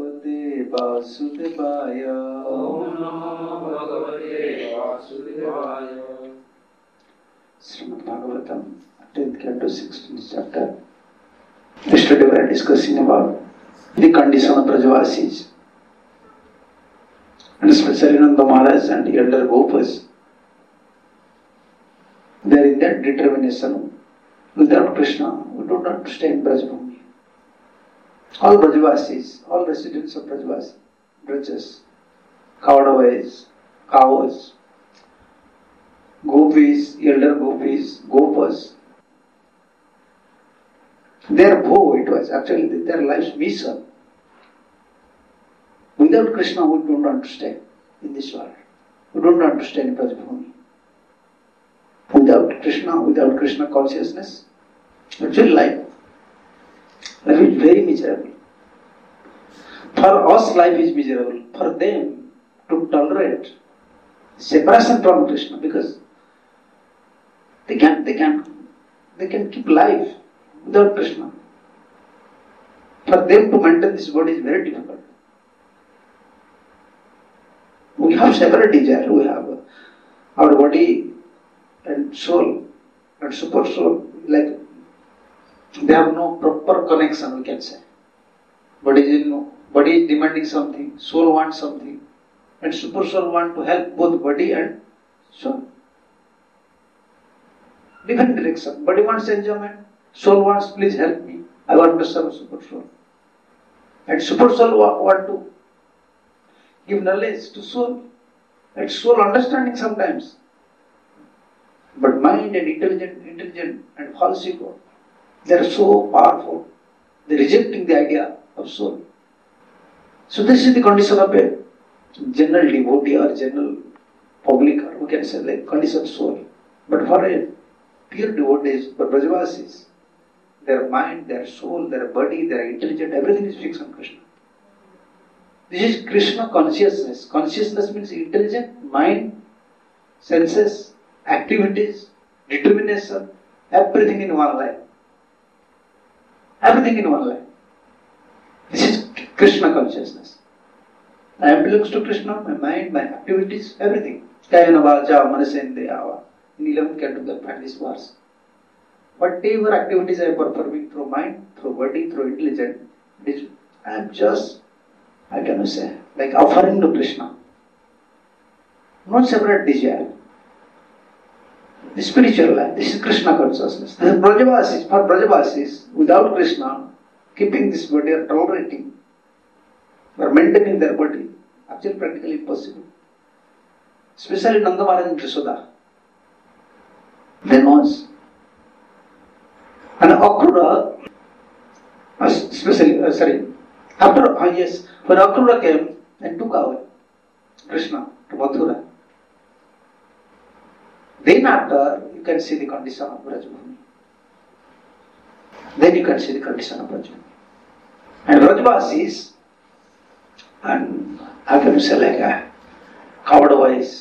Bhagavate Vasudevaya. Om Namo Bhagavate Vasudevaya. Srimad Bhagavatam, 10th canto, 16th chapter. Yesterday we were discussing about the condition of Brajavasis, and especially Nanda Maharaj and the elder Gopas. They are in that determination. Without Krishna, we don't understand Brajabhumi. All Brajavasis, all residents of Brajavas, Brajas, Kaudavais, cows, Gopis, elder Gopis, Gopas, their vow, it was actually their life's mission. Without Krishna, we don't understand in this world. We don't understand Brajabhumi. Without Krishna consciousness, actually life is very miserable. For us, life is miserable. For them, to tolerate separation from Krishna, because they can keep life without Krishna. For them to maintain this body is very difficult. We have separate desires. We have our body and soul and super soul. Like they have no proper connection, we can say. Body is demanding something, soul wants something, and super soul want to help both body and soul. Different direction. Body wants enjoyment, soul wants, please help me, I want to serve super soul. And super soul want to give knowledge to soul, and soul understanding sometimes. But mind and intelligent and false ego, they are so powerful. They are rejecting the idea of soul. So this is the condition of a general devotee or general public, or we can say like condition of soul. But for a pure devotees, for Brajavasis, their mind, their soul, their body, their intelligence, everything is fixed on Krishna. This is Krishna consciousness. Consciousness means intelligent, mind, senses, activities, determination, everything in one life. Everything in one life. This is Krishna consciousness. I am belongs to Krishna, my mind, my activities, everything. Kayana vacha manasendeyava. In 11th canto, you find this verse. Whatever activities I am performing through mind, through body, through intelligence, I am just, I can say, like offering to Krishna. Not separate desire. The spiritual life, this is Krishna consciousness. The Brajavasis, for Brajavasis, without Krishna, keeping this body or tolerating or maintaining their body, actually practically impossible. Especially Nanda Maharaj and Yashoda. They knows. And Akrura, especially, after, when Akrura came and took away Krishna to Mathura, then after you can see the condition of Brajabhumi. Then you can see the condition of Brajabhumi. And Brajavasis, and how can you say like a Kaudavais,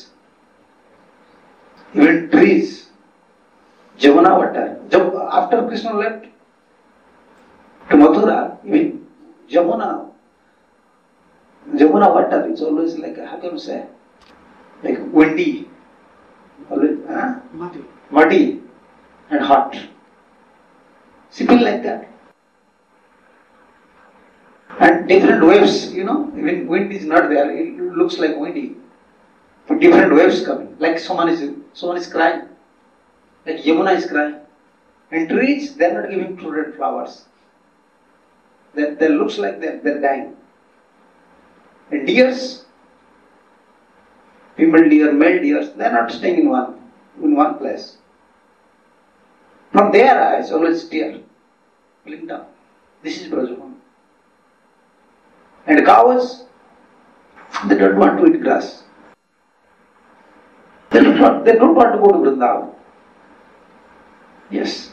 even trees, Jamuna water. After Krishna left to Mathura, even Jamuna water is always like, how can you say, like windy, always, muddy and hot. Simple like that. And different waves, even wind is not there, it looks like windy. But different waves coming, like someone is crying, like Yamuna is crying. And trees, they are not giving fruit and flowers. They looks like they're dying. And deers, female deer, male deers, they are not staying in one place. From their eyes, always tear, pulling down. This is Brajabhumi. And cows, they don't want to eat grass. They don't want to go to Vrindavan. Yes.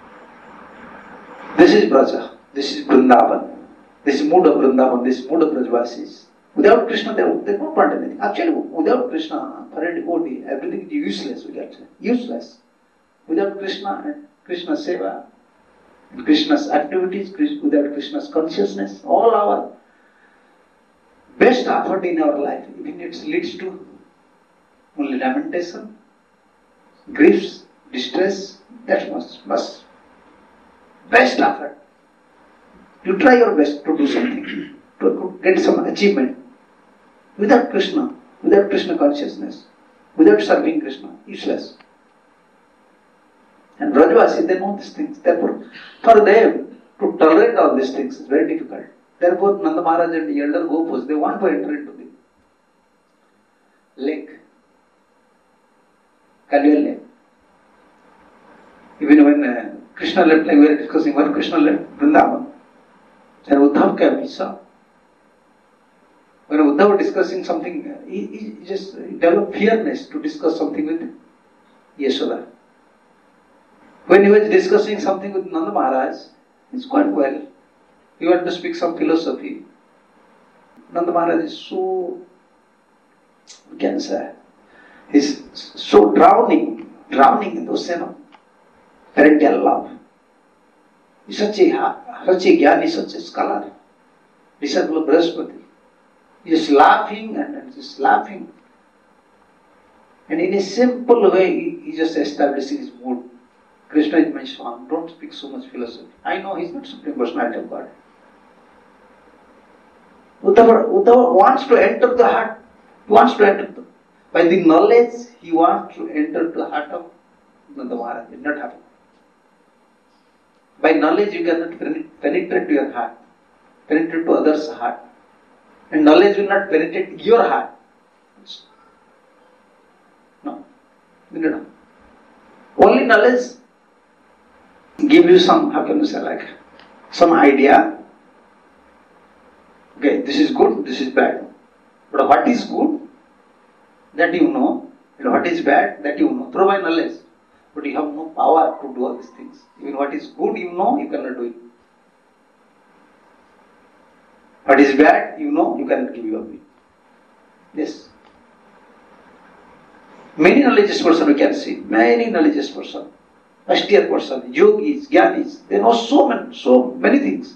This is Braja. This is Vrindavan. This is mood of Vrindavan. This is mood of Brajavasis. Without Krishna, they don't want anything. Actually, without Krishna, for a devotee, everything is useless, we can say. Useless. Without Krishna and Krishna's seva, and Krishna's activities, without Krishna's consciousness, all our best effort in our life, even it leads to only lamentation, griefs, distress, that must best effort. You try your best to do something, to get some achievement. Without Krishna consciousness, without serving Krishna, useless. And Brajavasi, they know these things. Therefore, for them to tolerate all these things is very difficult. Therefore, Nanda Maharaj and the elder Gopus, they want to enter into the lake, Kalyan lake. Even when Krishna left, like we were discussing, when Krishna left Vrindavan, then Uddhav came, he saw. When Uddhav was discussing something, he just developed fearness to discuss something with Yashoda. When he was discussing something with Nanda Maharaj, it's quite well. He wanted to speak some philosophy. Nanda Maharaj is so, we can say, he's so drowning in the ocean of parental love. He's such a jnani, such a scholar, disciple of Brihaspati. He's just laughing and just laughing. And in a simple way, he just establishing his mood. Krishna is my Swan, don't speak so much philosophy. I know he's not Supreme Personality of God. Uddhava wants to enter the heart. He wants to enter by the knowledge, he wants to enter the heart of Nanda Maharaj. It will not happen. By knowledge, you cannot penetrate to your heart, penetrate to others' heart. And knowledge will not penetrate your heart. No. No. Only knowledge give you some, how can you say, like, some idea. Okay, this is good, this is bad. But what is good, that you know, and what is bad, that you know, through by knowledge. But you have no power to do all these things. Even what is good, you know, you cannot do it. What is bad, you know, you cannot give up it. Yes. Many knowledgeous person we can see, many knowledgeous person, austere person, yogis, jnanis, they know so many things.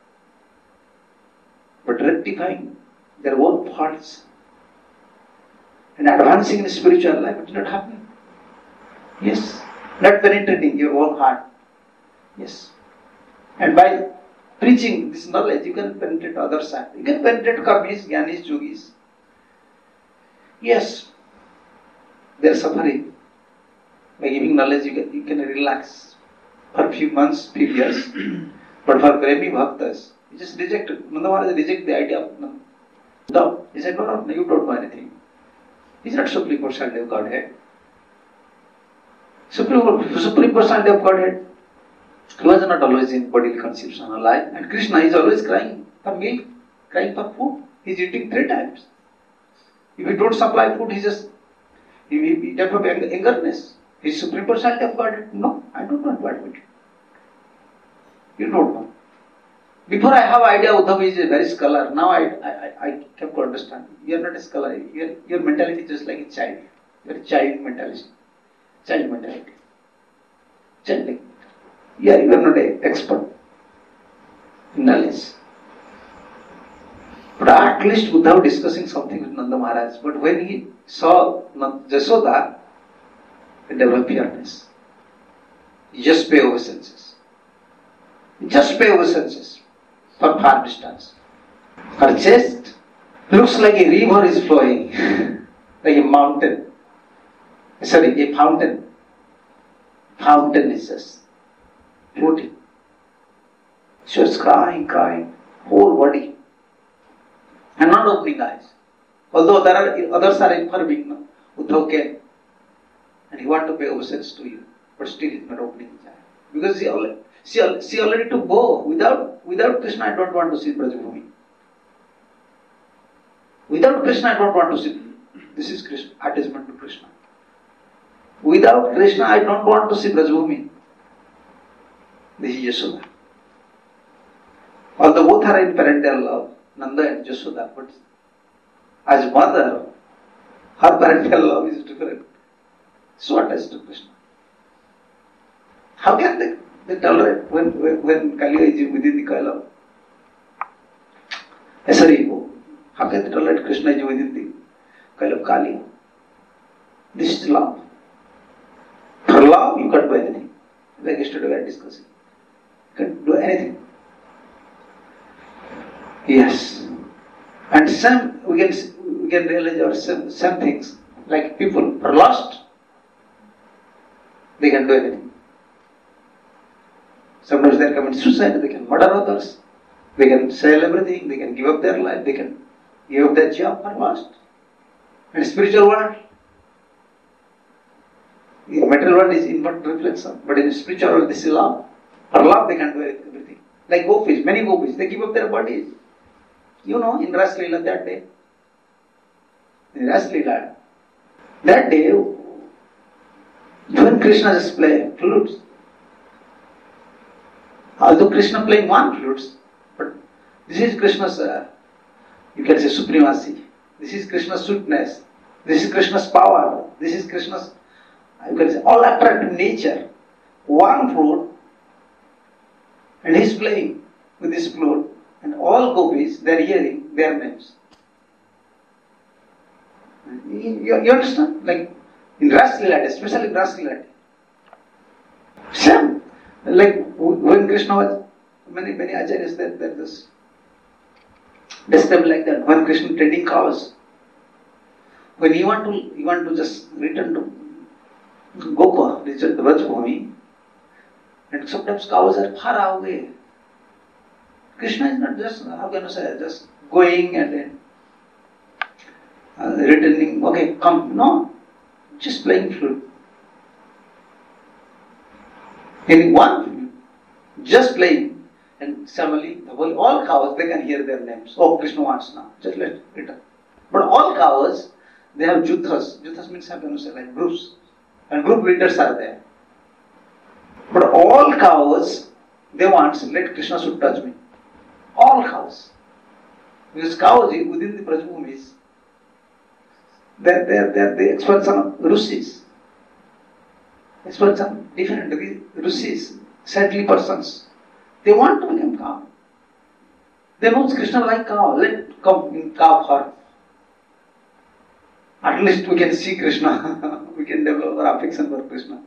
But rectifying their own faults and advancing in spiritual life, it is not happening. Yes. Not penetrating your own heart. Yes. And by preaching this knowledge, you can penetrate others' heart. You can penetrate Kavis, Jnanis, Yogis. Yes. They are suffering. By giving knowledge, you can relax for a few months, few years. But for Premi Bhaktas, he just rejected. Nanda Maharaj rejected the idea of no. He said, no, you don't know anything. He's not Supreme Personality of Godhead. Supreme Personality of Godhead. He was not always in bodily conception alive. And Krishna is always crying for milk, crying for food. He's eating 3 times. If you don't supply food, he develops angerness. He's Supreme Personality of Godhead. No, I don't know what with you. You don't know. Before I have idea Uddhava is a very scholar. Now I kept to understand. You are not a scholar. Your mentality is just like a child. You are a child mentality. Child mentality. Child. You are not an expert in knowledge. But at least Uddhava discussing something with Nanda Maharaj. But when he saw Jasoda, he developed fearness. He just pay obeisances. Just pay obeisances for far distance. Her chest looks like a river is flowing, like a mountain. Sorry, a fountain. Fountain is just floating. She was crying, whole body. And not opening eyes. Although there are others are informing, Uddhava came. And he wanted to pay obeisance to you. But still he is not opening his eyes. Because she already took go. Without Krishna I don't want to see Brajabhumi. Without Krishna I don't want to see. This is Krishna, attachment to Krishna. Without Krishna I don't want to see Brajabhumi. This is Yashoda. Although both are in parental love, Nanda and Yashoda, but as mother, her parental love is different. So attached to Krishna. How can they tolerate when Kali is within the coil of? How can they tolerate Krishna is within the kind of Kali? This is love. For love, you can't do anything. Like yesterday we were discussing. You can't do anything. Yes. And some, we can realize our some things. Like people are lost, they can do anything. Sometimes they commit suicide, they can murder others, they can sell everything, they can give up their life, they can give up their job, are lost. And spiritual world, the material world is inward reflection, but in the spiritual world this is love. For love they can do everything. Like gopis, many gopis, they give up their bodies. You know, in Ras Leela that day, in Ras Leela, that day, when Krishna just play flutes, although Krishna playing one flutes, but this is Krishna's, you can say supremacy. This is Krishna's sweetness. This is Krishna's power. This is Krishna's, you can say, all attractive nature. One flute, and he is playing with this flute, and all gopis, they are hearing their names. You understand? Like in Ras Leela, especially in Ras Leela. Same. Like when Krishna was, many acharyas that this described like that. When Krishna tending cows, when you want to just return to Gopa, return to Vrajbhumi, and sometimes cows are far away. Krishna is not just, how can I say, just going and then returning, okay, come. No, just playing flute. In one flute, just playing, and suddenly all cows, they can hear their names. Oh, Krishna wants now, just let it return. But all cows, they have juthas. Juthas means, how can I say, like groups. And group leaders are there. But all cows, they want, let Krishna should touch me. All cows. Because cows within the Brajbhumis, they're the expansion of Rishis. Expansion of different Rishis, saintly persons. They want to become cow. They know Krishna like cow. Let come in cow form. At least we can see Krishna. We can develop our affection for Krishna.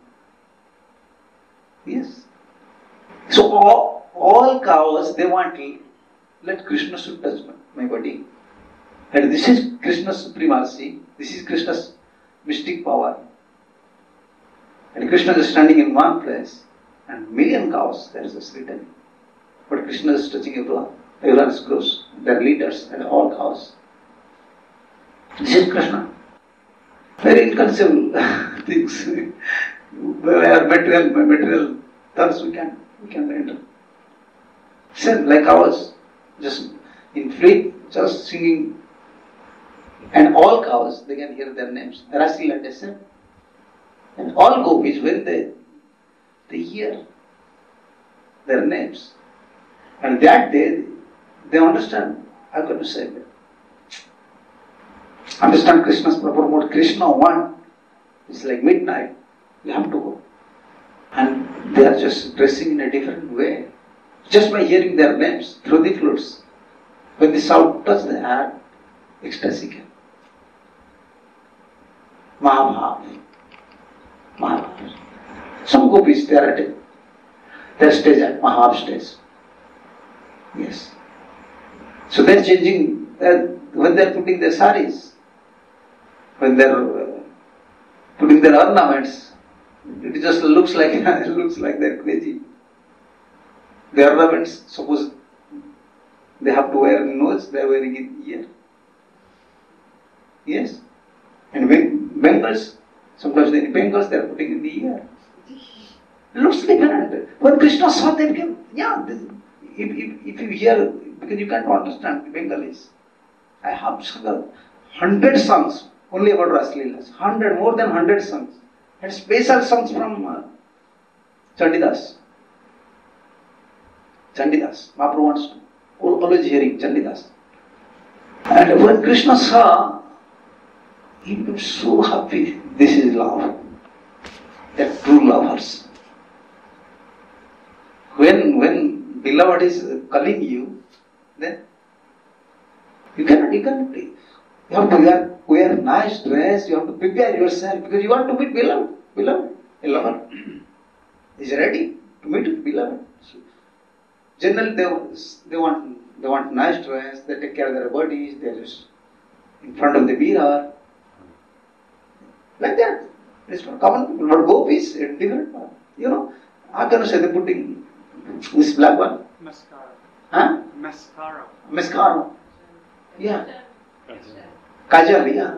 Yes. So all cows, they want to let Krishna should touch my body. And this is Krishna's supremacy. This is Krishna's mystic power. And Krishna is standing in one place, and million cows, there is just written. But Krishna is touching everyone. Everyone is close. They are leaders and all cows. This is Krishna. Very inconceivable things. Where material thoughts we can enter. Same like cows, just in fleet, just singing. And all cows, they can hear their names. Ras Leela they said. And all gopis, when they hear their names, and that day they understand. How can you say that? Understand Krishna's proper mode. Krishna one, it's like midnight. You have to go, and they are just dressing in a different way, just by hearing their names through the flutes. When the sound touches the heart, ecstasy came. Mahabhav. Some gopis, they are at their stage at Mahabhav stage. Yes. So they are changing, when they are putting their saris, when they are putting their ornaments, it just looks like they are crazy. The ornaments, suppose they have to wear in nose, they are wearing in ear. Yes. And bangles, sometimes in bangles they are putting in the ear. It looks different. When Krishna saw that, if you hear, because you can't understand the Bengalis. I have sung 100 songs only about Ras Leelas. More than 100 songs. And special songs from Chandidas. Mahaprabhu wants to always hearing Chandidas. And when Krishna saw, he became so happy. This is love. They're true lovers. When beloved is calling you, then You cannot. You have to wear nice dress. You have to prepare yourself because you want to meet beloved. A lover is ready to meet beloved. So, generally, they want nice dress. They take care of their bodies. They just in front of the mirror, like that. It's for common people. But gopis, it's different. How can you say they're putting this black one? Mascara. Huh? Mascara. Yeah. Kajal, yeah.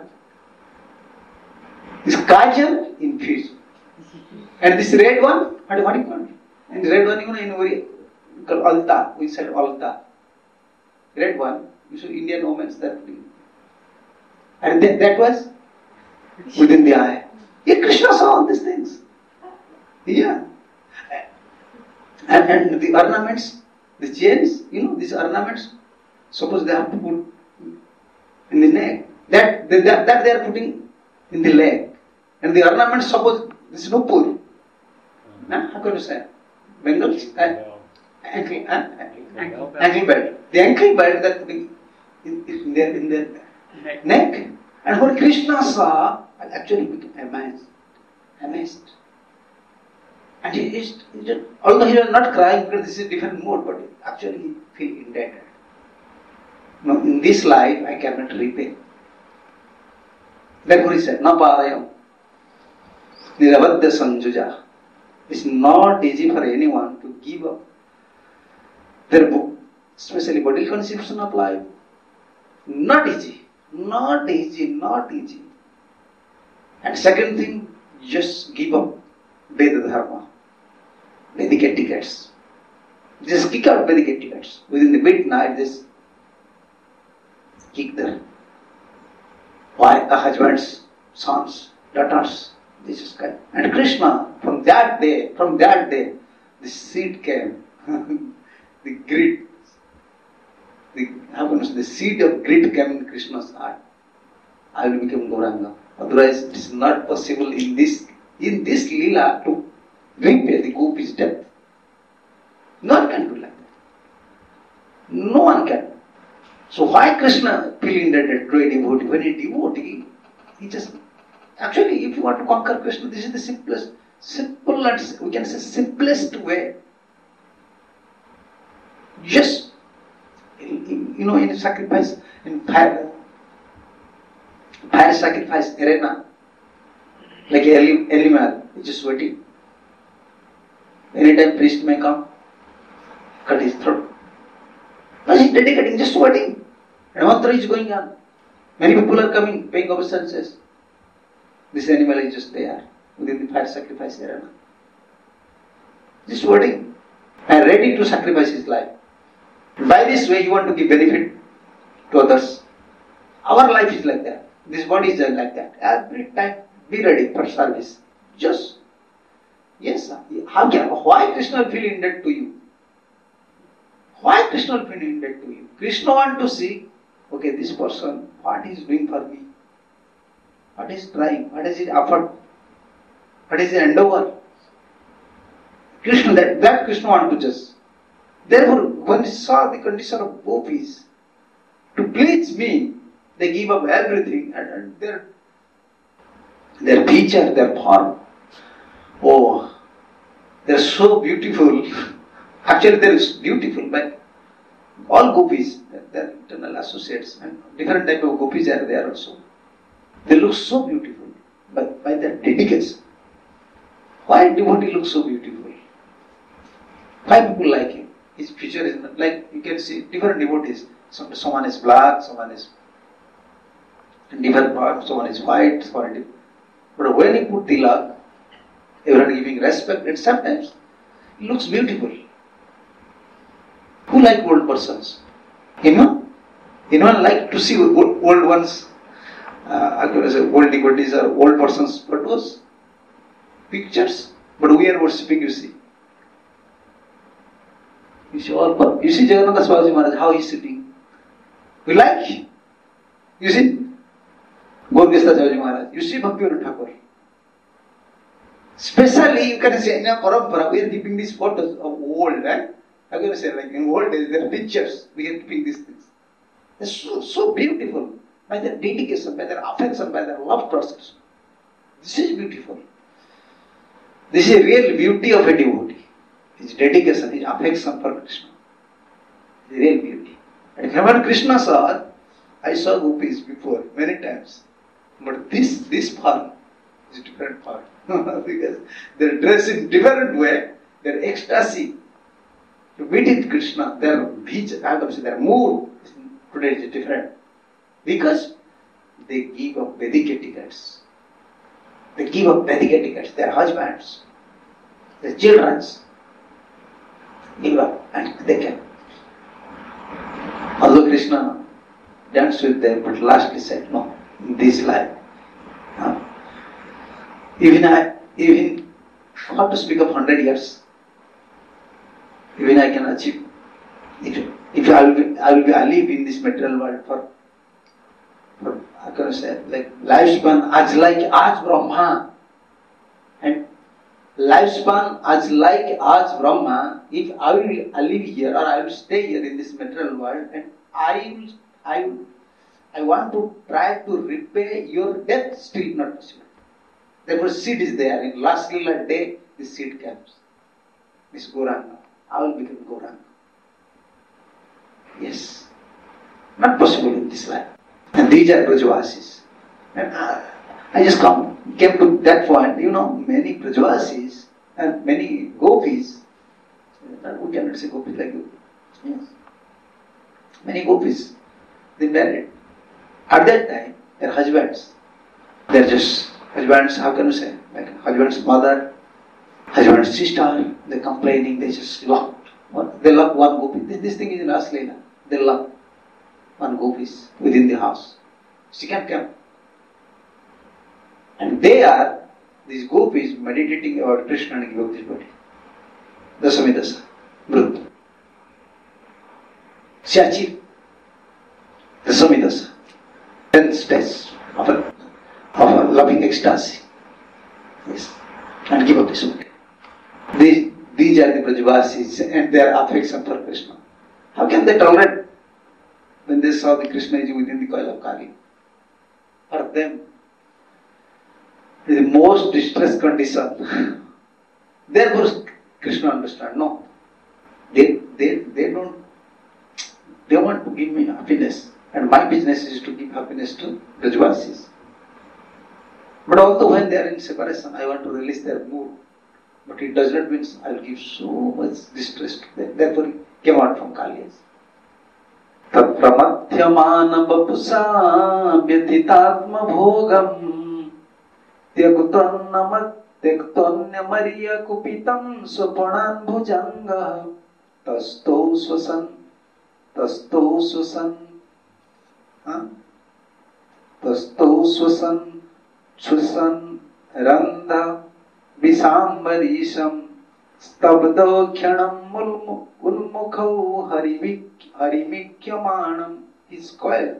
This kajal infused. And this red one, what do you call it? And the red one, in alta, we said alta. Red one, usually Indian women that putting. And that was within the eye. Yeah, Krishna saw all these things. Yeah. And the ornaments, the chains, these ornaments, suppose they have to put in the neck. That they are putting in the leg. And the ornaments, suppose this is nupur. How can you say? Bengals? Ankle belt. The ankle belt they are putting in their neck. And when Krishna saw, actually became amazed. And although he was not crying because this is a different mode, but actually he feel indebted. No, in this life I cannot repay. Therefore he said, Na parayam nirabadya sanjuja. It's not easy for anyone to give up their book, especially bodily conception of life. Not easy. And second thing, just give up Veda Dharma. Vedic etiquettes. Just kick out Vedic etiquettes. Within the midnight, just kick their husbands, sons, daughters. This is kind. And Krishna, from that day, the seed came. The greed. The seed of greed came in Krishna's heart. I will become Gauranga. Otherwise, it is not possible in this lila to repay the gopi's death. No one can do like that. No one can. So why Krishna feel indebted to a devotee? When a devotee, he just actually, if you want to conquer Krishna, this is the simplest way. Just in sacrifice, in fire sacrifice arena, like animal, which is waiting. Anytime priest may come, cut his throat. Now he's dedicating, just waiting. And mantra is going on. Many people are coming, paying obeisances. This animal is just there, within the fire sacrifice arena. Just waiting. And ready to sacrifice his life. By this way, you want to give benefit to others. Our life is like that. This body is like that. Every time, be ready for service. Just, yes, why Krishna will feel indebted to you? Why Krishna will feel indebted to you? Krishna wants to see, okay, this person, what he is doing for me? What is trying? What is his effort? What is his endeavor? Krishna, that Krishna wants to judge. Therefore, when he saw the condition of gopis, to please me, they give up everything and their feature, their form. Oh, they're so beautiful. Actually, they're beautiful, but all gopis, they're internal associates, and different type of gopis are there also. They look so beautiful, but by their dedication. Why devotee looks so beautiful? Why people like him? His feature is not, like you can see different devotees. Someone is black, someone is different part, someone is white, someone is. But when he put tilak, everyone giving respect, and sometimes it looks beautiful. Who like old persons? Anyone like to see old ones? Old devotees or old persons photos, pictures. But we are worshipping, you see. You see Jagannatha Swami Maharaj, how he is sitting. We like. You see Gaurgesta Swami Maharaj. You see Bhaktivinoda Thakur. Especially you can say in a parampara, we are keeping these photos of old. How can you say, like in old days, there are pictures. We are keeping these things. They're so beautiful by their dedication, by their affection, by their love towards Krishna. This is beautiful. This is a real beauty of a devotee. His dedication, his affection for Krishna. The real beauty. And when Krishna saw, I saw gopis before many times, but this form is a different form because they're dressed in different way. Their ecstasy to meet with Krishna, their mood today is different because they give up Vedic etiquettes. They give up Vedic etiquettes. Their husbands, their children's give up and they can. Although Krishna danced with them, but lastly said, no, in this life. Even how to speak of 100 years, even I can achieve. If I will be alive in this material world for how can I say, like lifespan as like as Brahma, and lifespan as like as Brahma. If I will live here or I will stay here in this material world, and I want to try to repay your death, still not possible. Therefore, seed is there. In last little day, this seed comes. This Gauranga. I will become Gauranga. Yes. Not possible in this life. And these are Brajavasis. And I just came to that point. Many Brajavasis and many gopis. We cannot say gopis like you. Yes. Many gopis, they married. At that time, their husbands, they're just husbands, how can you say? Like husband's mother, husband's sister, they're complaining, they just love. They love one gopi. This thing is in Ras Leela. They love one gopis within the house. She can't come. And these gopis meditating about Krishna and Bhakti body. Dasamidasa, Brut. She achieved Dasamidasa, 10 steps of a loving ecstasy. Yes. And give up this body. These are the Brajavasis and their affection for Krishna. How can they tolerate when they saw the Krishna is within the coil of Kali? For them, the most distressed condition. Therefore, Krishna understand. No, they don't. They want to give me happiness, and my business is to give happiness to Brajavasis. But also when they are in separation, I want to release their mood. But it does not mean I will give so much distress to them. Therefore, he came out from Kalias. Tapramathyamana bapusa vyathitatma bhogam tyaktonya mariya kupitam swapanan bhujanga tasto swasan randha Visambarisham stabdo kyanam ulmukhau harimikyamanam. His coil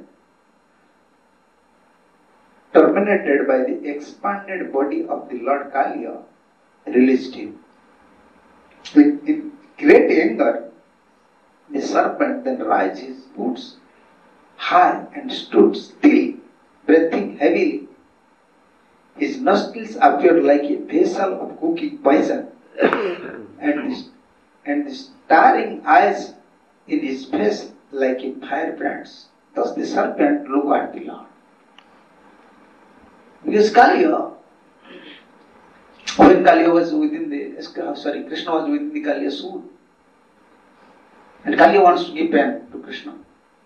terminated by the expanded body of the Lord Kaliya released him. With great anger, the serpent then raised his boots high and stood still, breathing heavily. His nostrils appeared like a vessel of cooking poison, and the staring eyes in his face like a firebrands. Thus the serpent looked at the Lord. Because Kaliya, when Kaliya was within Krishna was within the Kaliya soul, and Kaliya wants to give pain to Krishna.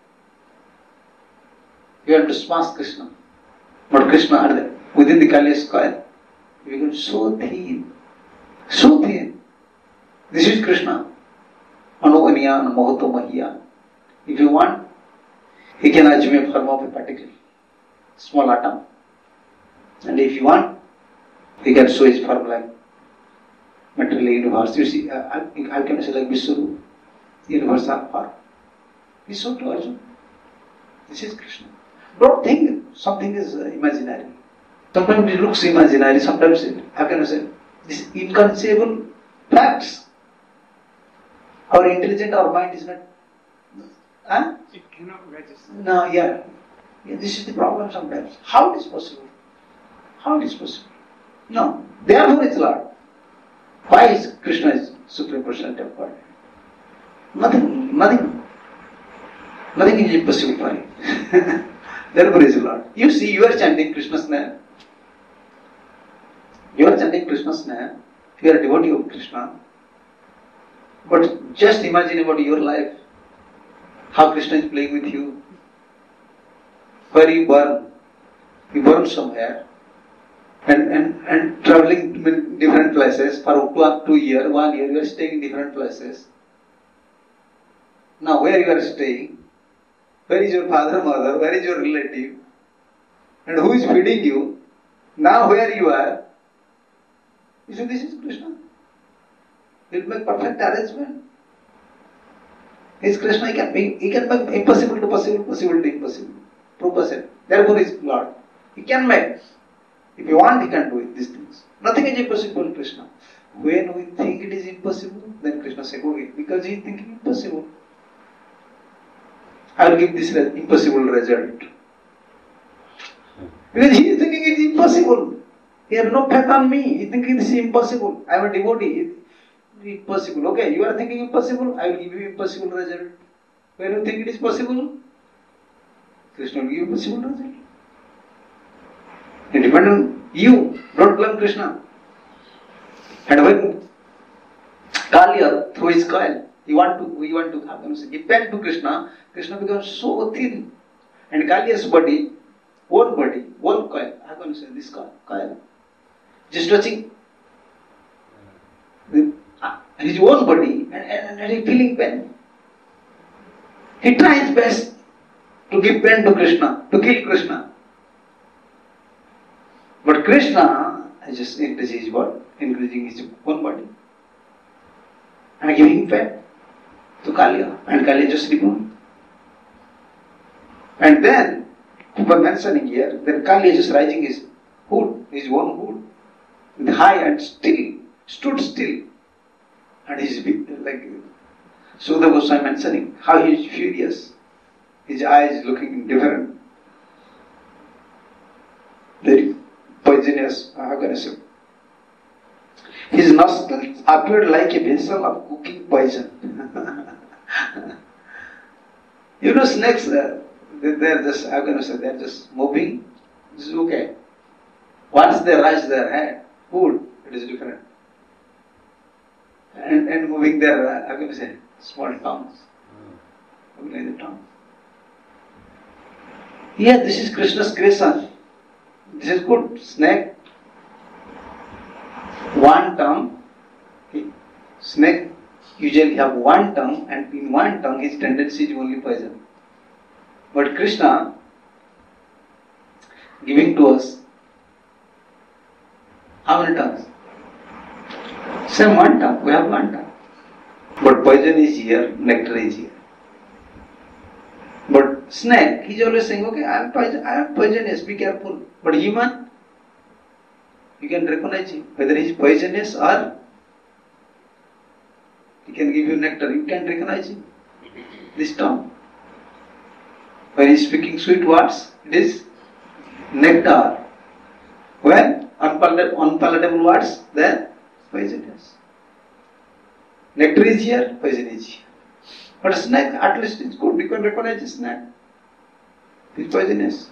You have to smash Krishna, but Krishna are there. Within the Kaliya's coil, he becomes so thin. So thin. This is Krishna. Anuvaniya Mahoto Mahiya. If you want, he can assume a form of a particle, small atom. And if you want, he can show his form like material universe. You see, how can I say like Vishnu, universal form. He showed to Arjuna. This is Krishna. Don't think something is imaginary. Sometimes it looks imaginary, sometimes how can I say, this inconceivable facts. Our mind is not Huh? It cannot register. No, yeah. This is the problem sometimes. How it is possible? How it is possible? No. Therefore it's Lord. Why is Krishna is Supreme Personality of God? Nothing is impossible for him. Therefore is Lord. You see, you are chanting Krishna's name. You are chanting Krishna's name. You are a devotee of Krishna. But just imagine about your life. How Krishna is playing with you. Where you born. You born somewhere. And traveling to different places for 2 years, 1 year, you are staying in different places. Now, where you are staying? Where is your father, mother? Where is your relative? And who is feeding you? Now, where you are? You say, this is Krishna. He will make perfect arrangement. He is Krishna. He can make impossible to possible, possible to impossible. Proposal. Therefore, he is Lord. He can make. If you want, he can do it, these things. Nothing is impossible in Krishna. When we think it is impossible, then Krishna says, okay, because he is thinking impossible. I will give this impossible result. Because he is thinking it is impossible. He has no faith on me. He is thinking this is impossible. I am a devotee. It is impossible. Okay, you are thinking impossible, I will give you impossible result. When you think it is possible, Krishna will give you possible result. It depends on you. Don't blame Krishna. And when Kaliya through his coil, we want to give back to Krishna, Krishna becomes so thin. And Kaliya's body, one coil, how can you say this coil? Just touching his own body and he's feeling pain. He tries best to give pain to Krishna, to kill Krishna. But Krishna is just increasing his own body and giving pain to Kaliya, and Kaliya just reborn. And then, people mentioning here, then Kaliya just raising his hood, his own hood, with high and stood still. And he's like, Sukadeva Goswami mentioning how he is furious. His eyes looking different. Very poisonous, how can I say? His nostrils appeared like a vessel of cooking poison. You know, snakes, they're just, how can I say, they're just moving. This is okay. Once they raise their head, food, it is different. And moving their, how can I say, small tongues. Moving the tongue. Yeah, this is Krishna's creation. This is good. Snake, one tongue. Snake usually have one tongue, and in one tongue his tendency is only poison. But Krishna giving to us how many tongues? Same one tongue. We have one tongue. But poison is here, nectar is here. But snake, he is always saying, okay, I am poisonous, be careful. But human, you can recognize him, whether he is poisonous or he can give you nectar, you can recognize him. This tongue. When he is speaking sweet words, it is nectar. When unpalatable words, then poisonous. Nectar is here, poison is here. But a snake, at least it's good. You can recognize a snake. It's poisonous.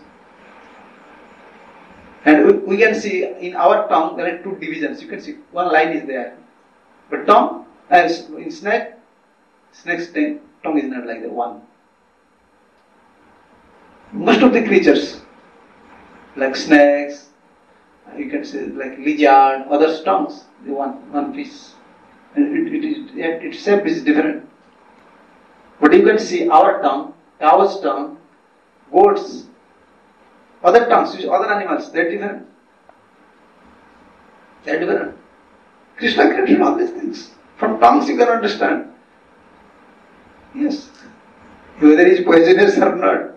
And we can see in our tongue there are two divisions. You can see one line is there. But tongue, as in snake's tongue is not like that one. Most of the creatures, like snakes, you can say like lizard, other tongues, the one piece. And its shape is different. But you can see our tongue, cow's tongue, goats, other tongues, other animals, they are different. They are different. Krishna created all these things. From tongues you can understand. Yes. Whether he is poisonous or not.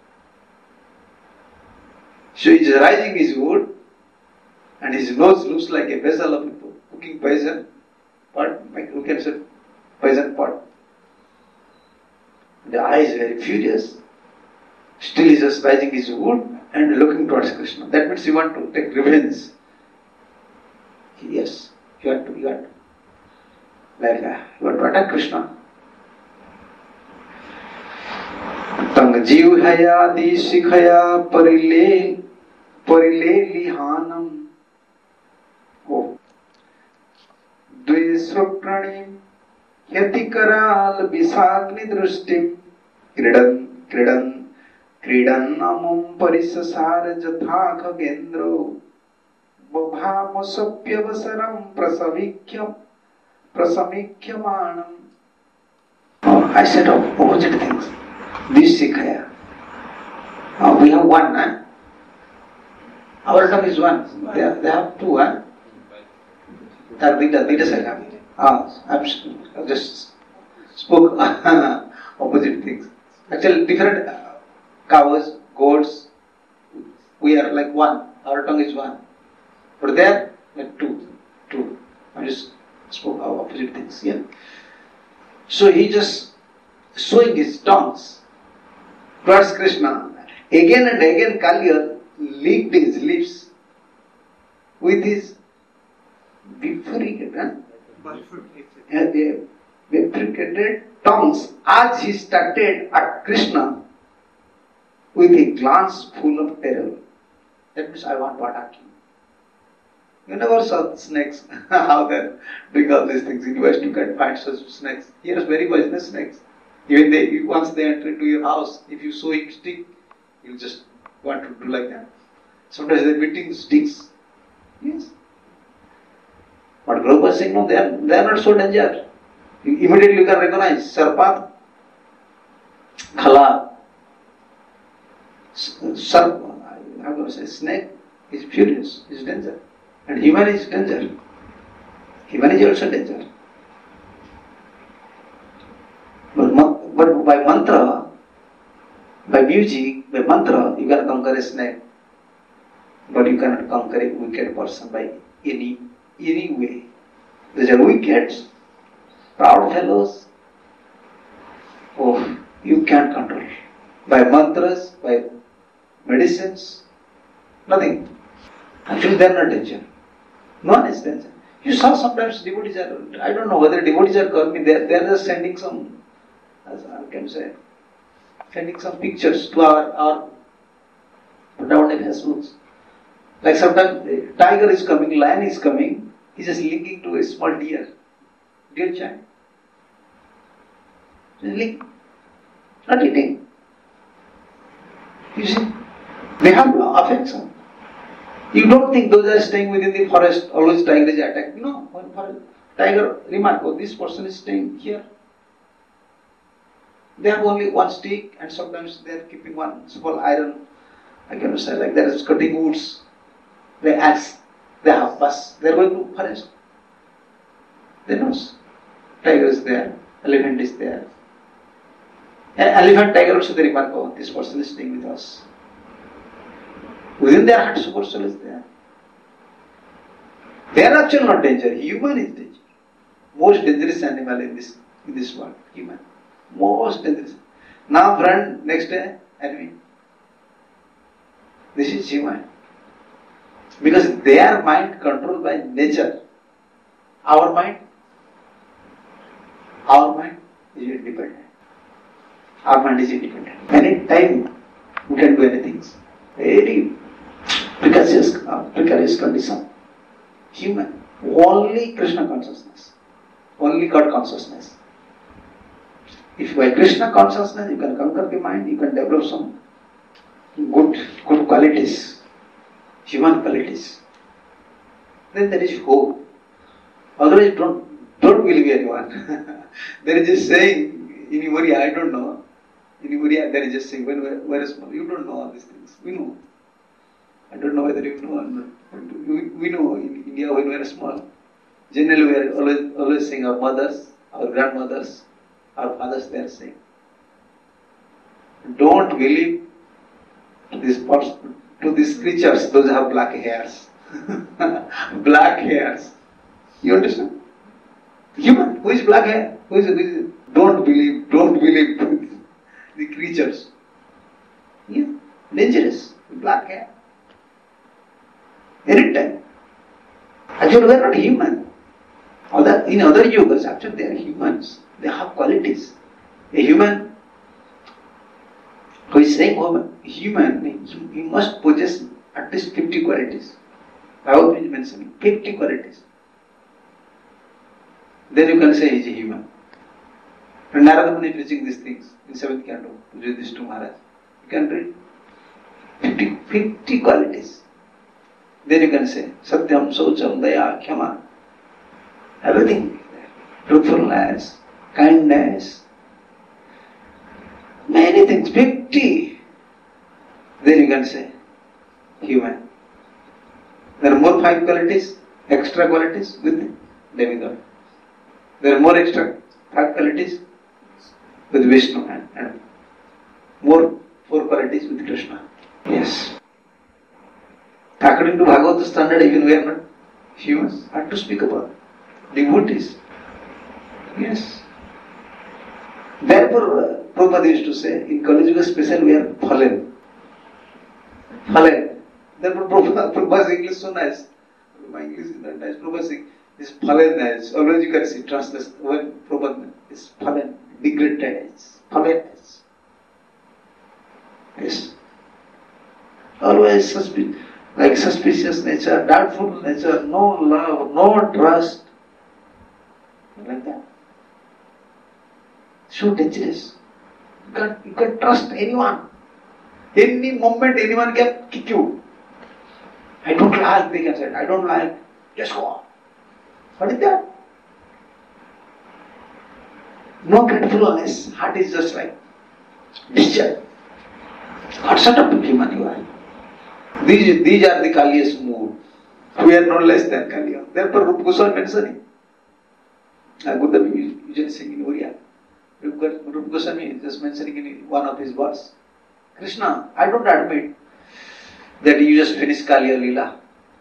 So he is rising his wood, and his nose looks like a vessel of cooking poison pot, like we can say poison pot. The eye is very furious. Still he is just rising his wood and looking towards Krishna. That means you want to take revenge. Yes, you want to. Like, you want to attack Krishna. तंग जीव हयादि शिखया परिले लिहानम ओ द्वेषप्रणि यति कराल विषाग्नि दृष्टि क्रीडन अमुम परिससार जथा खगेन्द्रो बभामसप्यवसरम प्रसमीक्ष्यमाणम. I said opposite things. This Sikhaya. We have one, huh? Our tongue is one. They have two, huh? Dita Sakha. I just spoke opposite things. Actually, different cows, goats, we are like one. Our tongue is one. But there, two. I just spoke opposite things. Yeah. So he just showing his tongues towards Krishna. Again and again Kalya licked his lips with his bifurcated tongues as he started at Krishna with a glance full of terror. That means I want to attack you. You never saw snakes, how they bring all these things. In West you can find such snakes. Here is very poisonous snakes. Even once they enter into your house, if you sow a stick, you just want to do like that. Sometimes they are beating sticks. Yes. But Prabhupada is saying, no, they are not so dangerous. Immediately you can recognize Sarpat, Khala, I'm going to say snake is furious, is danger. And human is danger. Human is also danger. But by mantra, by music, by mantra, you can conquer a snake. But you cannot conquer a wicked person by any way. These are wicked, proud fellows. Oh, you can't control. By mantras, by medicines, nothing. Actually, they are not danger. No one is danger. You saw sometimes devotees are, I don't know whether devotees are coming, they are just sending some, as I can say, sending some pictures to our down in Facebooks. Like sometimes tiger is coming, lion is coming, he's just linking to a small deer child. Link, not eating. You see, they have affection. You don't think those are staying within the forest, always tiger is attacked. No, one forest, tiger remark, oh, this person is staying here. They have only one stick and sometimes they are keeping one small iron, I can say like that is cutting woods. They axe, they have bus, they are going to forest. They know tiger is there, elephant is there. Elephant, tiger also they remark, oh, this person is staying with us. Within their heart, super soul is there. They are actually not danger. Human is danger. Most dangerous animal in this world. Human. Most dangerous. Now friend, next day, enemy. This is human. Because their mind controlled by nature. Our mind is independent. Our mind is independent. Any time we can do anything. Very precarious condition. Human. Only Krishna consciousness. Only God consciousness. If by Krishna consciousness you can conquer the mind, you can develop some good qualities, human qualities. Then there is hope. Otherwise don't believe anyone. There is just saying in Uriya, I don't know. In Uriya there is just saying, where is small? You don't know all these things. We know. I don't know whether you know or not. We know in India when we are small. Generally we are always saying our mothers, our grandmothers, our fathers, they are saying. Don't believe to these creatures, those have black hairs. Black hairs. You understand? Human, who is black hair? Who is don't believe. the creatures. Yeah, dangerous, black hair. Anytime. Actually, they are not human. In other yogas, actually, they are humans. They have qualities. A human who is saying human, he must possess at least 50 qualities. Bhagavad is mentioning 50 qualities. Then you can say he is a human. And Narada Muni preaching these things in 7th canto to Yudhishthira Maharaj. You can read 50 qualities. Then you can say Satyam, Socham, Daya, Khyama. Everything. Truthfulness, kindness, many things. 50. Then you can say human. There are more 5 qualities, extra qualities with demigod. There are more extra 5 qualities with Vishnu and more 4 qualities with Krishna. Yes. According to Bhagavad standard, even we are not humans, are to speak about devotees. Yes. Therefore, Prabhupada used to say, in Kali Yuga special, we are fallen. Fallen. Therefore, Prabhupada's English is so nice. My English is not nice. Prabhupada saying, this fallenness, always you can see, translate when Prabhupada is fallen, degraded, fallenness. Yes. Always suspicious nature, doubtful nature, no love, no trust. Like that. So dangerous. You can't trust anyone. Any moment anyone can kick you. I don't like, they can say, I don't like, just go on. What is that? No gratefulness. Heart is just like discharge. What sort of human you are? These are the Kaliya's mood. We are no less than Kaliya. Therefore, Rupa Goswami mentioning. Gurudev usually sing in Oriya. Rupa Goswami is just mentioning in one of his verses. Krishna, I don't admit that you just finished Kaliya Leela.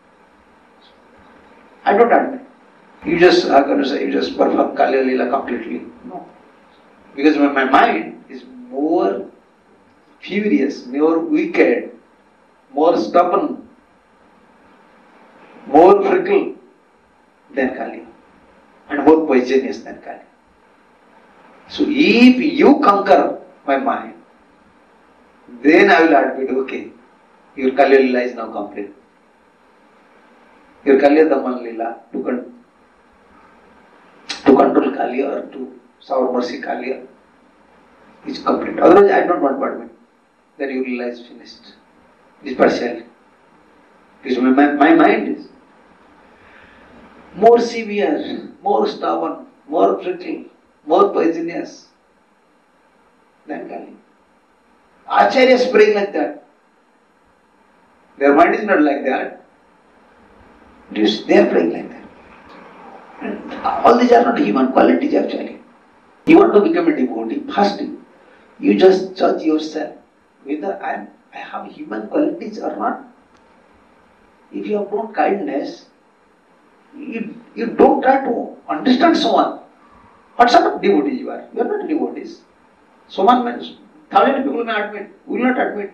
I don't admit. You just are going to say you just perform Kaliya Leela completely. No. Because my mind is more furious, more wicked, more stubborn, more fickle than Kaliya, and more poisonous than Kaliya. So if you conquer my mind, then I will admit, okay, your Kaliya Leela is now complete. Your Kaliya Daman Leela to control Kaliya or to sour mercy Kaliya is complete. Otherwise, I don't want to admit that your Leela is finished. Is partial. Because my mind is more severe, more stubborn, more fickle, more poisonous than Kali. Acharyas praying like that. Their mind is not like that. They are praying like that. And all these are not human qualities actually. You want to become a devotee, first you just judge yourself whether I have human qualities or not. If you have no kindness, you don't try to understand someone. What sort of devotee you are? You are not devotees. Someone means, thousand people may admit, will not admit.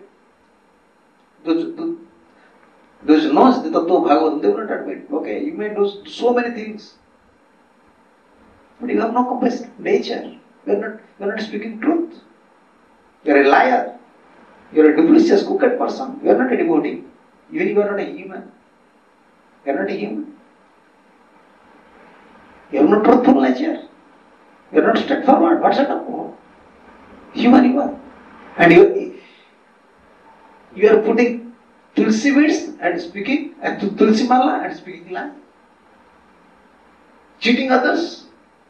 Those who knows the Tattva Bhagavatam, they will not admit. Okay, you may do so many things, but you have no compassion, nature. You are not speaking truth. You are a liar. You are a duplicitous, crooked person. You are not a devotee. Even if you are not a human. You are not a human. You have no truthful nature. You are not straightforward. What sort of human you are? And you are putting tulsi weeds and speaking, and tulsi mala and speaking lie. Cheating others.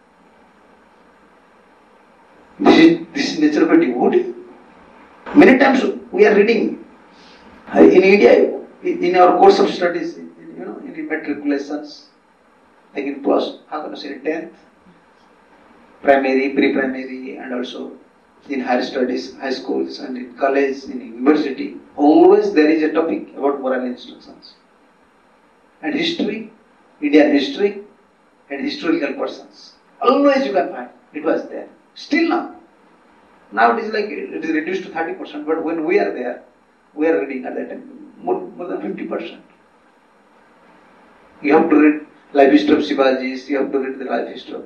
This is nature of a devotee. Many times we are reading in India, in our course of studies, in the matriculations, like in plus, how can I say, 10th, primary, pre-primary, and also in higher studies, high schools, and in college, in university, always there is a topic about moral instructions. And history, Indian history, and historical persons. Always you can find, it was there. Still now. Now it is like it is reduced to 30%, but when we are there, we are reading at that time more than 50%. You have to read life history of Shivaji, you have to read the life history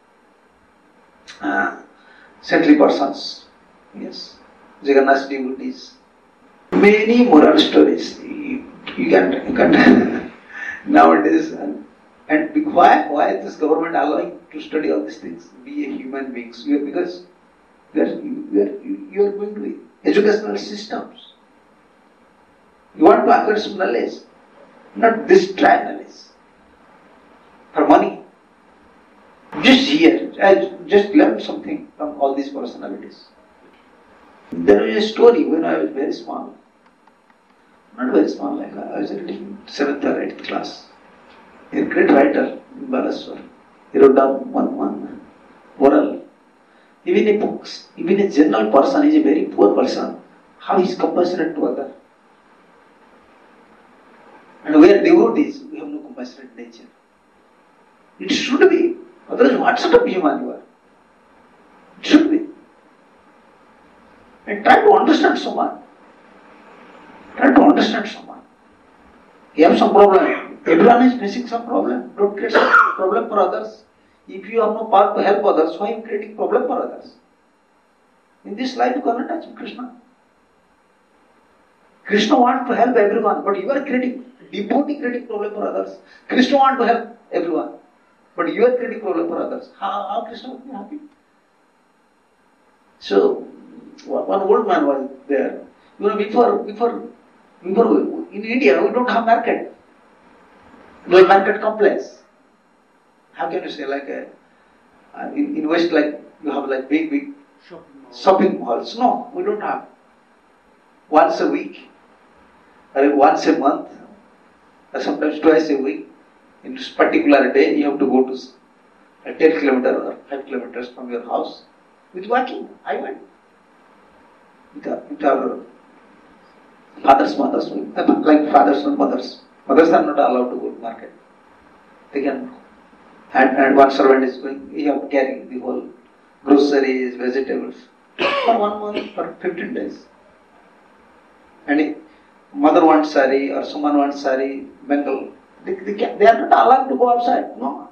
of saintly persons, yes, Jagannath devotees. Many moral stories you can nowadays. And why is this government allowing to study all these things? Be a human beings. Because you are going to be educational systems. You want to acquire some knowledge, not destroy knowledge for money. Just here, I just learned something from all these personalities. There was a story when I was very small. Not very small, like I was reading 7th or 8th class. A great writer in Balaswar. He wrote down one moral. Even a general person is a very poor person. How he is compassionate to others. And we are devotees, we have no compassionate nature. It should be. Otherwise, what sort of human you are? It should be. And try to understand someone. Try to understand someone. You have some problem. Everyone is facing some problem. Don't create some problem for others. If you have no power to help others, why are you creating problem for others? In this life you cannot achieve Krishna. Krishna wants to help everyone, but you are creating problem for others. Krishna wants to help everyone, but you are creating problem for others. How Krishna will be happy? So, one old man was there. Before in India we don't have market. No market complex. How can you say in West like you have like big shopping malls? No, we don't have. Once a week, or once a month, or sometimes twice a week, in this particular day you have to go to 10 kilometers or 5 kilometers from your house with walking. I went with our fathers, mothers, like fathers and mothers. Mothers are not allowed to go to market. They can, and one servant is going, you have to carry the whole groceries, vegetables for 1 month, for 15 days. And if mother wants sari or someone wants sari, Bengal, they are not allowed to go outside. No.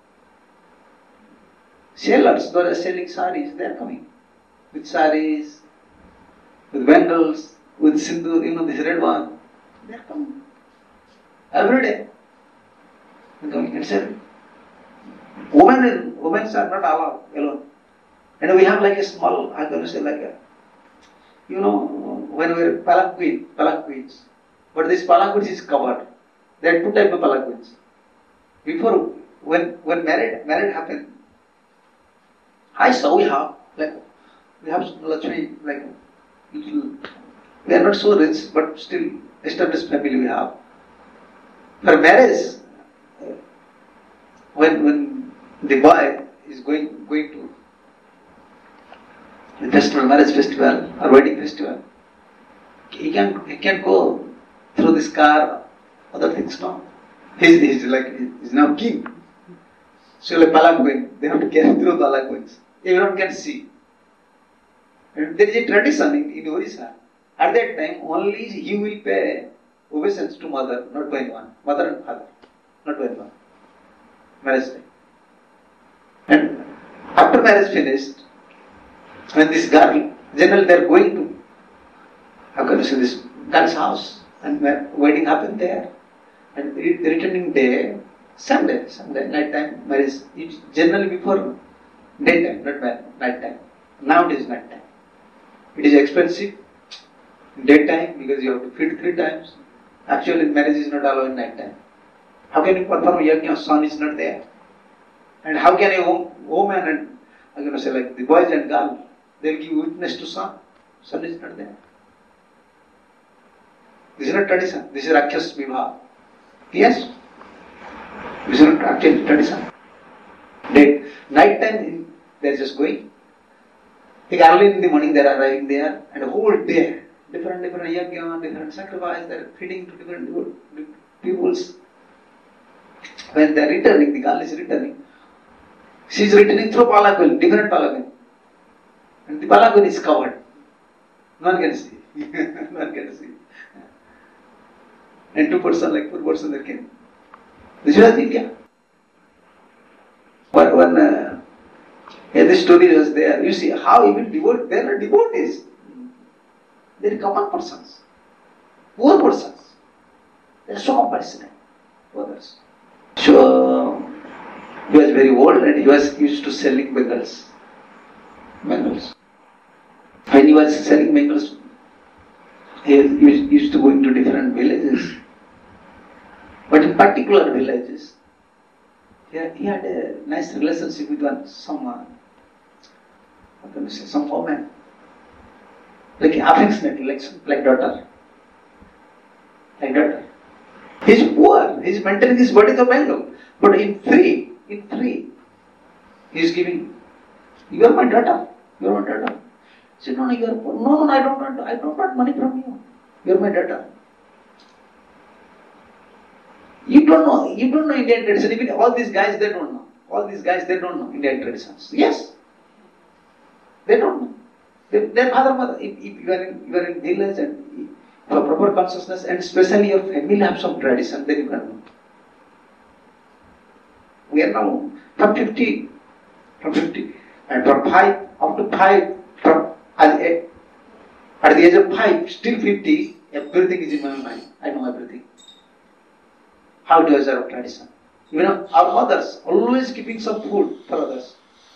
Sellers, those are selling saris, they are coming with saris, with Bengals, with Sindhu, this red one. They are coming every day. And selling. Women are not allowed alone. And we have like a small, I'm going to say like a, when we were palanquins, but this palanquins is covered. There are two types of palanquins. Before, when married happened, I saw we have some Lakshmi, like little, we are not so rich, but still established family we have. For marriage, when the boy is going to the festival, marriage festival or wedding festival, he can go through this car, other things. No, he's now king. So like palanquin, they have to carry through palanquins. Everyone can see. And there is a tradition in Orissa. At that time, only he will pay obeisance to mother, not to anyone. Mother and father, not to anyone. Marriage time. And after marriage finished, when this girl, generally they are going to, how can you say, this girl's house, and wedding happened there. And returning day, Sunday, night time, marriage, it's generally before daytime, not night time. Now it is night time. It is expensive daytime because you have to feed 3 times. Actually, marriage is not allowed in night time. How can you perform yajna? Sun is not there. And how can a woman and, I'm going to say like the boys and girls, they will give witness to sun. Sun is not there. This is not tradition. This is Rakshas Vibha. Yes? This is not actual tradition. Night time, they are just going. Early in the morning, they are arriving there, and the whole day, different yajna, different sacrifice, they are feeding to different peoples. When they are returning, the girl is returning. She is returning through palanquin, different palanquin. And the Balagun is covered. No one can see. No one can see. And 2% like 4% they came. This was India. But when this story was there, you see how even there are devotees. They are common persons, poor persons. They are so compassionate to others. So he was very old and he was used to selling bangles. Bangles. When he was selling bangles, he used to go into different villages. But in particular villages, he had a nice relationship with some woman. Like affectionate, like daughter. Like daughter. He's poor, he's maintaining his body to Bengal. But in free, he's giving, you are my daughter, you are my daughter. He said, no, you are poor. No, I don't want money from you. You are my daughter. You don't know Indian tradition. Even all these guys, they don't know. Indian traditions. Yes. They don't know. Their father, mother, if you are in village and you have proper consciousness and especially your family have some tradition, then you can know. We are now from 50 and from 5 up to 5, at the age of 5, still 50, everything is in my mind. I know everything. How to observe tradition. You know, our mothers always keeping some food for others.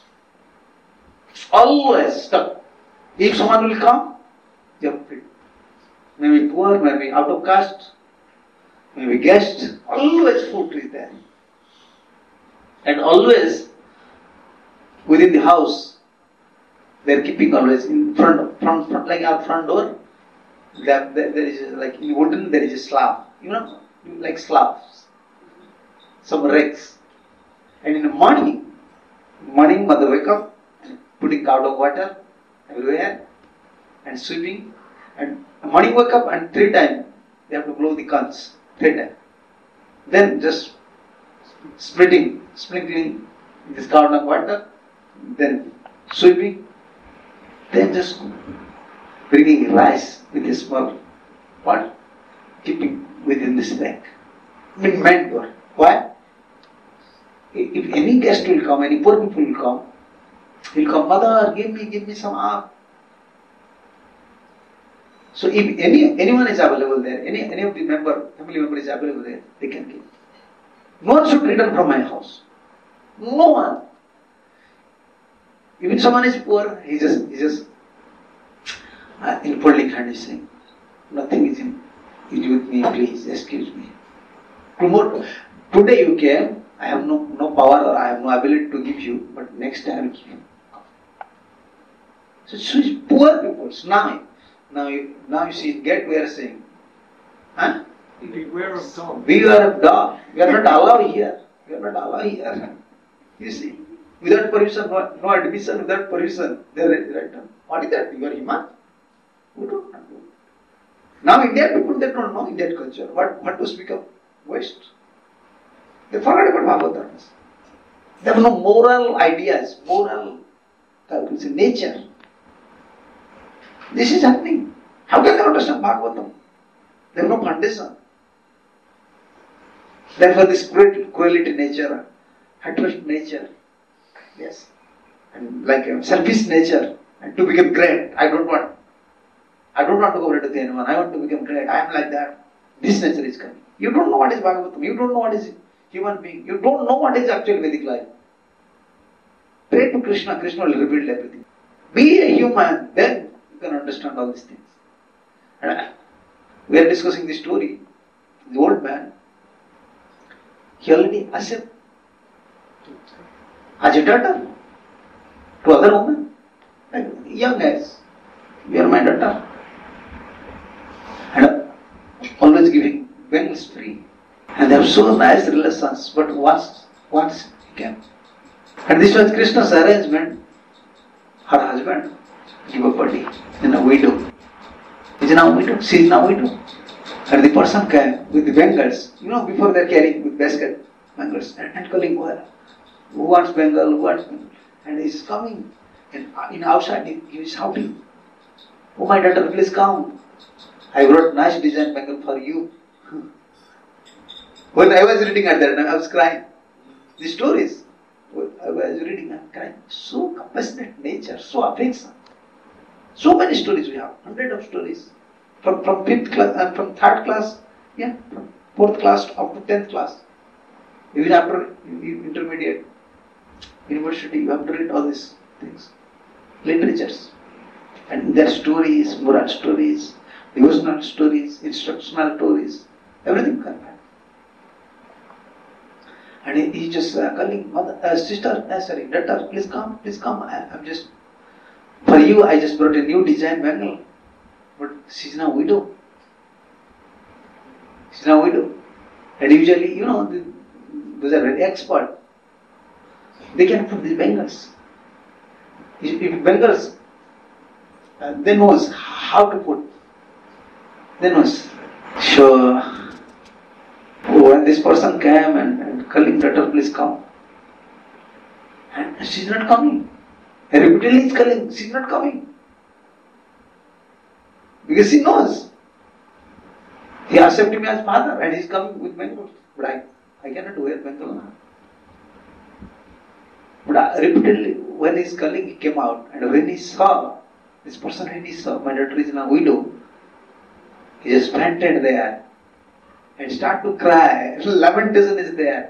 Always stuck. If someone will come, they are free. Maybe poor, maybe out of caste, maybe guest, always food is there. And always within the house, they are keeping always in front like our front door, there is like in wooden there is a slab, you know, like slabs, some rakes. And in the morning mother wake up and putting out of water everywhere and sweeping, and morning wake up and 3 times they have to blow the conch 3 times. Then just sprinkling this cloud of water, then sweeping, then just bringing rice with a small pot, keeping within this bag. Meant for. Why? If any guest will come, any poor people will come, he'll come, mother, give me some up. So if anyone is available there, any of the family member is available there, they can give. No one should return from my house. No one. Even someone is poor, he just in folding hand is saying, nothing is with me, please excuse me. Today you came, I have no power or I have no ability to give you, but next time I will give you. So it's poor people. Now you see in gate we are saying, beware of dog. Beware of dog. We are not allowed here. You see, without permission, no admission, without permission, they are right. What is that? You are Iman? We don't know. Now Indian people, they don't know Indian culture. What to speak of West? They forgot about Bhagavatam. They have no moral ideas, nature. This is happening. How can they understand Bhagavatam? They have no foundation. Therefore this cruelty nature, hatred nature, yes, and like a selfish nature, and to become great. I don't want to go to anyone. I want to become great. I am like that. This nature is coming. You don't know what is Bhagavatam. You don't know what is human being. You don't know what is actual Vedic life. Pray to Krishna. Krishna will reveal everything. Be a human, then you can understand all these things. And we are discussing this story. The old man, he already accepted as a daughter to other women. Like young guys, you are my daughter. And always giving bangles free. And they have so nice relations, but once he came. And this was Krishna's arrangement. Her husband gave a body in a widow. She is now widow. And the person came with the bangles, before they are carrying with basket bangles and calling, who wants bangle, And he is coming. in outside he is shouting, "Oh my daughter, please come. I wrote nice design Bengal for you." When I was reading at that time, I was crying. The stories, when I was reading, I was crying. So compassionate nature, so affection. So many stories we have, hundreds of stories. From fifth class, from third class, from fourth class up to 10th class. Even after intermediate, university, you have to read all these things. Literatures. And their stories, moral stories, devotional stories, instructional stories, everything can happen. And he just calling mother, daughter, please come, please come. I'm just, for you, I just brought a new design bangle. But she's now widow. She's now widow. And usually, those are very expert. They can put these bangles. If bangles, they knows how to put. They knows. So, when this person came and calling daughter, please come. And she's not coming. Repeatedly is calling, she's not coming. Because she knows. He accepted me as father and he's coming with Bengal. But I cannot wear Bengal now. But repeatedly, when his calling, he came out. And when he saw, this person, when he saw, my daughter is now widow, he just fainted there and started to cry. Lamentation is there.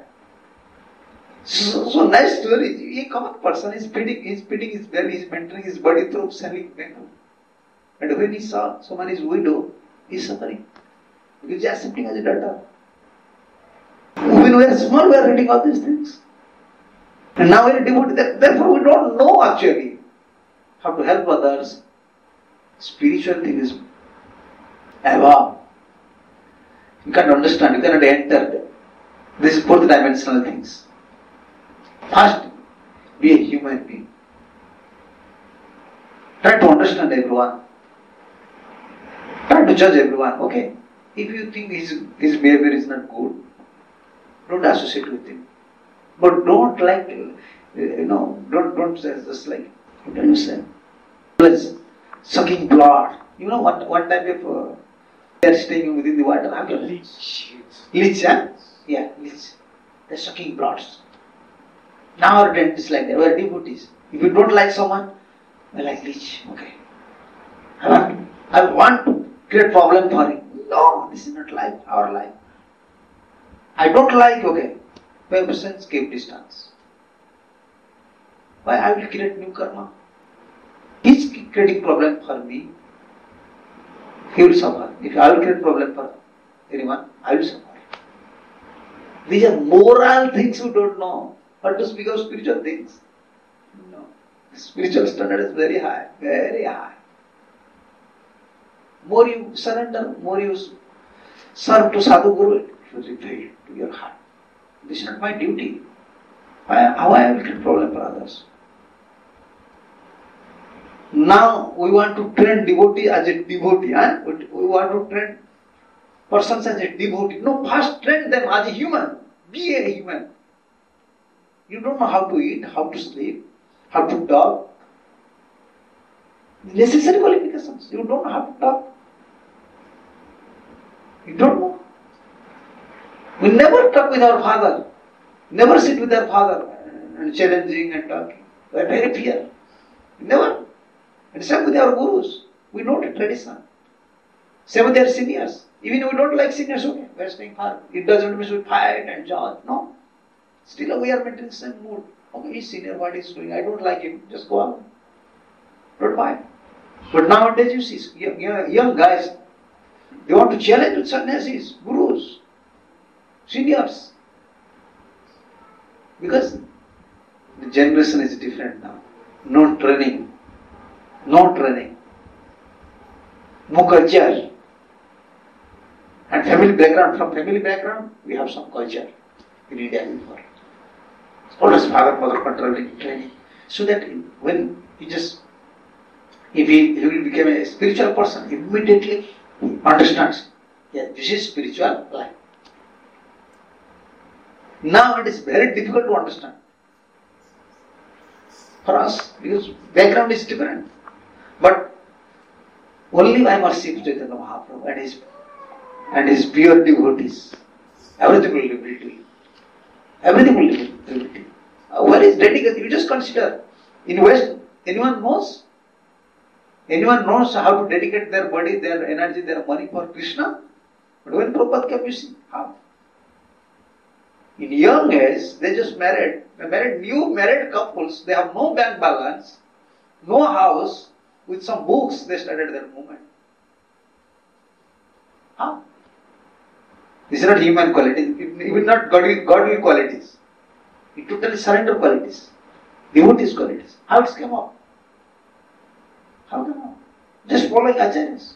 So nice story. A common person is feeding his belly, is mentoring his body through selling Bengal. And when he saw someone is widow, he is suffering. Because he is accepting as a daughter. When we are small, we are reading all these things. And now we are devoted. Therefore, we don't know actually how to help others. Spiritual thing is above. You can't understand, you cannot enter. This is fourth dimensional things. First, be a human being. Try to understand everyone. Try to judge everyone. Okay, if you think his behavior is not good, don't associate with him. But don't don't say just like, what do you say? Sucking blood. You know what type of they are staying within the water? Leech. Leech, huh? Yeah, leech. They're sucking bloods. Now our dentists like that. We are devotees. If you don't like someone, we like leech. Okay. I want to create problem for him. No, this is not life, our life. I don't like, okay. My persons keep distance. Why I will create new karma? He's creating problem for me. He will suffer. If I will create problem for anyone, I will suffer. These are moral things we don't know. But to speak of spiritual things, no. Spiritual standard is very high, very high. More you surrender, more you serve to Sadhu Guru, it will reveal to your heart. This is not my duty. How I will create problem for others? Now we want to train devotee as a devotee. We want to train persons as a devotee. No, first train them as a human. Be a human. You don't know how to eat, how to sleep, how to talk. Necessary qualifications. You don't know how to talk. You don't know. We never talk with our father. Never sit with our father and challenging and talking. We are very fear. Never. And same with our gurus. We know the tradition. Same with their seniors. Even if we don't like seniors, okay, we are staying far. It doesn't mean we fight and judge. No. Still we are maintaining the same mood. Okay, he's senior, what he's doing, I don't like him, just go out. Don't fight. But nowadays you see, young guys, they want to challenge with sannyasis, gurus, seniors. Because the generation is different now. No training. No training. No culture. And family background. From family background, we have some culture in India before. Always father, mother controlling, training. So that when if he will become a spiritual person, immediately he understands, yeah, this is spiritual life. Now it is very difficult to understand. for us, because background is different. But only by mercy of Chaitanya Mahaprabhu and his pure devotees, everything will be revealed to you. Everything will be revealed to you. Where is dedication? You just consider. In West, anyone knows? Anyone knows how to dedicate their body, their energy, their money for Krishna? But when Prabhupada came, you see, how? In young age, they just married. New married couples, they have no bank balance, no house, with some books, they started their movement. How? This is not human qualities, even not godly qualities. It totally surrender qualities, devotees qualities. How it came up? How come up? Just following acharyas.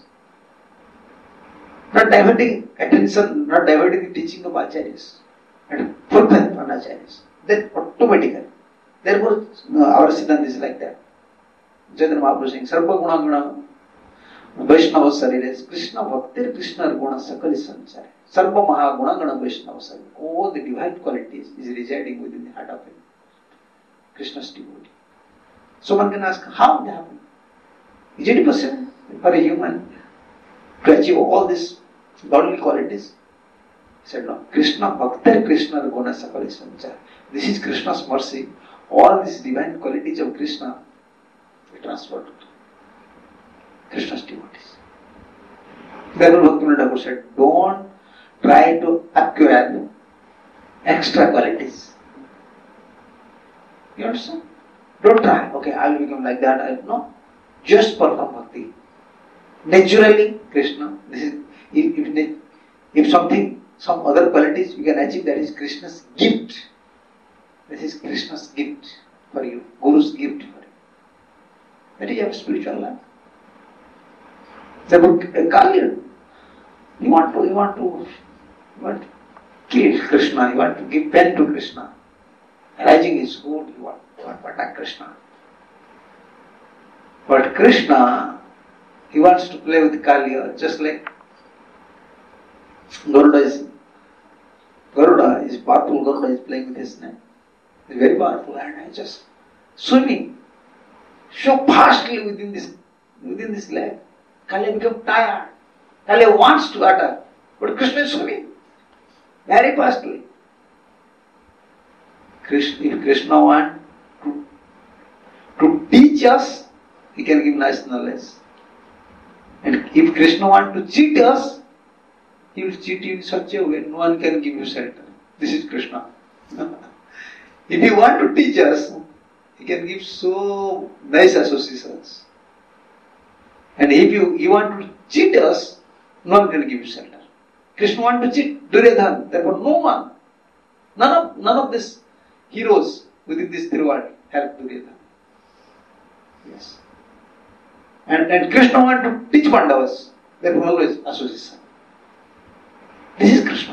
Not diverting attention, not diverting the teaching of acharyas. And full faith on acharyas. Then automatically. Therefore, our Siddhanta is like that. Chaitanya Mahaprabhu saying, Sarva Guna Guna Vaishnava Sarire, Krishna Bhaktir Krishna Guna Sakali Sanchare. Sarva Maha Guna Guna Vaishnava Sarire. All the divine qualities is residing within the heart of him. Krishna's devotee. So one can ask, how it happened? Is it possible for a human to achieve all these godly qualities? He said, no. Krishna Bhaktir Krishna Guna Sakali Sanchare. This is Krishna's mercy. All these divine qualities of Krishna we transferred to Krishna's devotees. Therefore Bhaktivinoda Thakur said, don't try to acquire extra qualities. You understand? Don't try. Okay, I will become like that. No. Just perform bhakti. Naturally, Krishna. This is if something, some other qualities you can achieve, that is Krishna's gift. This is Krishna's gift for you. Guru's gift for you. That is your spiritual life. Therefore, Kali, you want to kill Krishna, you want to give pen to Krishna. Rising is good, you want to attack Krishna. But Krishna, he wants to play with Kali, just like Garuda is powerful. Garuda is playing with his snake. He's very powerful and he's just swimming so fastly within this lake. Kali becomes tired. Kali wants to attack, but Krishna is swimming very fastly. If Krishna wants to teach us, he can give nice knowledge. And if Krishna wants to cheat us, he will cheat you in such a way no one can give you shelter. This is Krishna. If he wants to teach us, he can give so nice associations. And if you want to cheat us, no one can give you shelter. Krishna wants to cheat Duryodhana. Therefore, no one, none of these heroes within this Tiruvadi help Duryodhana. Yes. And Krishna wants to teach Pandavas. Therefore, always association. This is Krishna.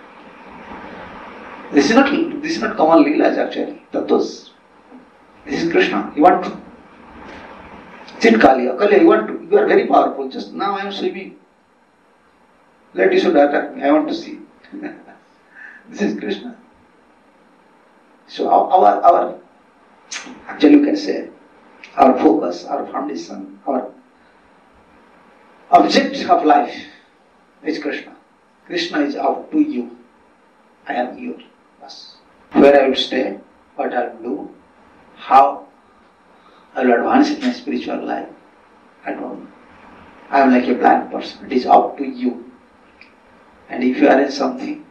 This is not common Leelas actually. Tattvas. This is Krishna. You want to cheat Kali. Kali, you are very powerful. Just now I am swimming. Let you should attack me. I want to see. This is Krishna. So our actually you can say our focus, our foundation, our object of life is Krishna. Krishna is out to you. I am you. Yes. Where I will stay, what I will do, how I will advance in my spiritual life, I don't know. I am like a blind person. It is up to you. And if you arrange something,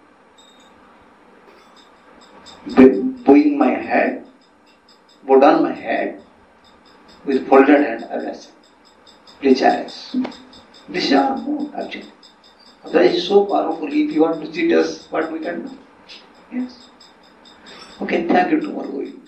bowing my head, bow down my head, with folded hand, I will say, please arrange. This is our move, actually. That is so powerful. If you want to cheat us, what we can do? Yes. Okay, thank you. Tomorrow we